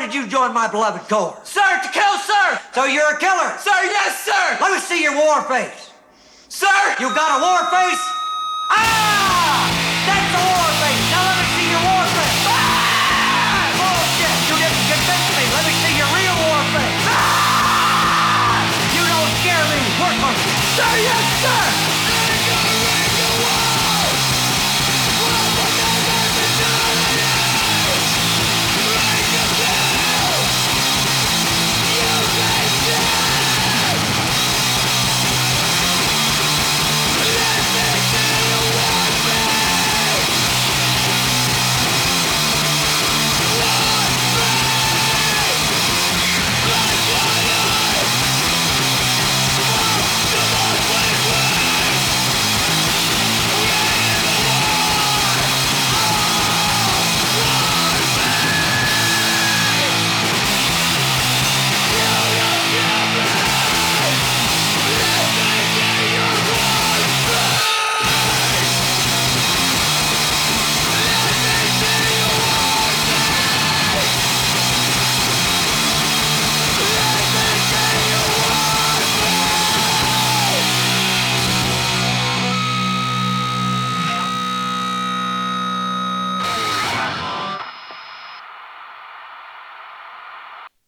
did you join my beloved corps? Sir, to kill, sir! So you're a killer? Sir, yes, sir! Let me see your war face. Sir! You got a war face? Ah!